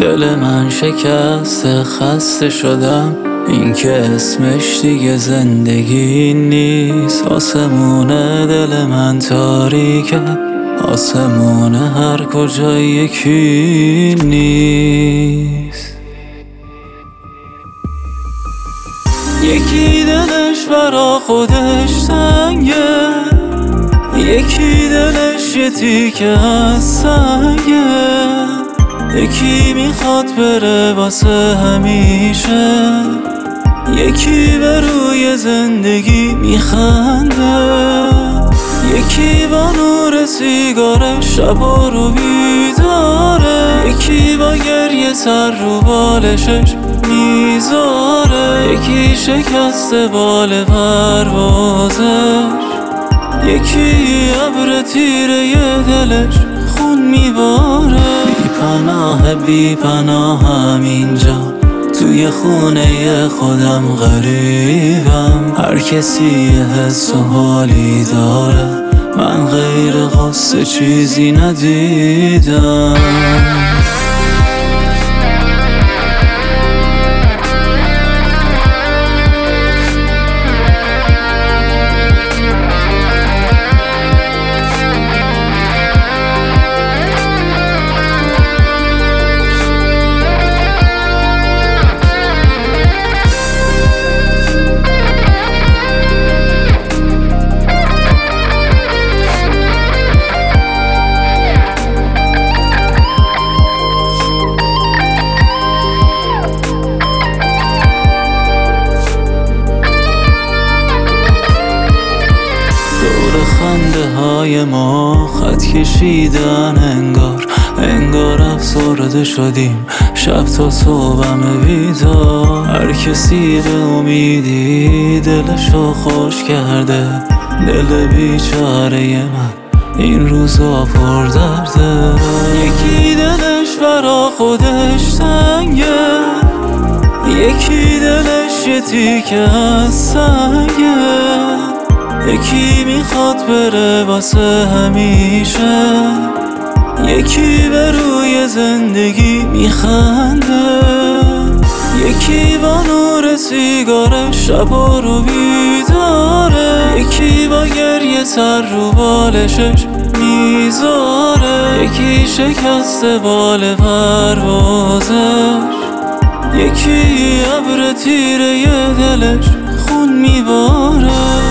دل من شکسته خسته شدم، این که اسمش دیگه زندگی نیست. آسمون دل من تاریکه، آسمون هر کجا یکی نیست. یکی دلش برا خودش تنگه، یکی دلش یه تیکه از سنگه، یکی میخواد بره واسه همیشه، یکی به روی زندگی میخنده، یکی با نور سیگارش شبا رو بیداره، یکی با گریه سر رو بالشش میذاره، یکی شکسته بال پروازش، یکی ابر تیره دلش خون میباره. بی پناهم اینجا توی خونه خودم غریبم، هر کسی یه حس و حالی داره، من غیر قصه چیزی ندیدم. خنده های ما خط کشیدن، انگار افسرده شدیم شب تا صبحم بیدار. هر کسی به امیدی دلشو خوش کرده، دل بیچاره من این روزا پر درده. یکی دلش برا خودش تنگه، یکی دلش یه تیکه از سنگه، یکی میخواد بره واسه همیشه، یکی به روی زندگی میخنده، یکی با نور سیگارش شبا رو بیداره، یکی با گریه سر رو بالشش میذاره، یکی شکسته بال پروازش، یکی ابر تیره دلش خون میباره.